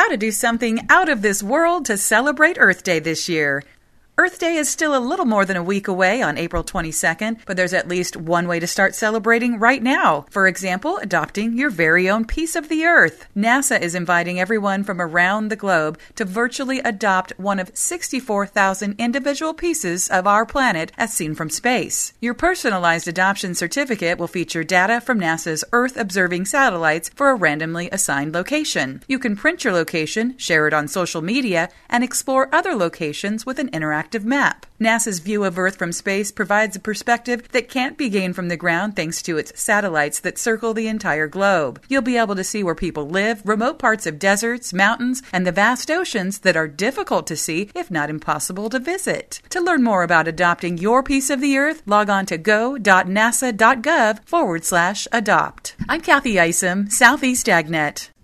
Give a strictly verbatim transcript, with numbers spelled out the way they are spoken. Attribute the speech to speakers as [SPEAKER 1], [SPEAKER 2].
[SPEAKER 1] how to do something out of this world to celebrate Earth Day this year. Earth Day is still a little more than a week away on April twenty-second, but there's at least one way to start celebrating right now. For example, adopting your very own piece of the Earth. NASA is inviting everyone from around the globe to virtually adopt one of sixty-four thousand individual pieces of our planet as seen from space. Your personalized adoption certificate will feature data from NASA's Earth-observing satellites for a randomly assigned location. You can print your location, share it on social media, and explore other locations with an interactive map. NASA's view of Earth from space provides a perspective that can't be gained from the ground thanks to its satellites that circle the entire globe. You'll be able to see where people live, remote parts of deserts, mountains, and the vast oceans that are difficult to see, if not impossible to visit. To learn more about adopting your piece of the Earth, log on to go.nasa.gov forward slash adopt. I'm Kathy Isom, Southeast AgNet.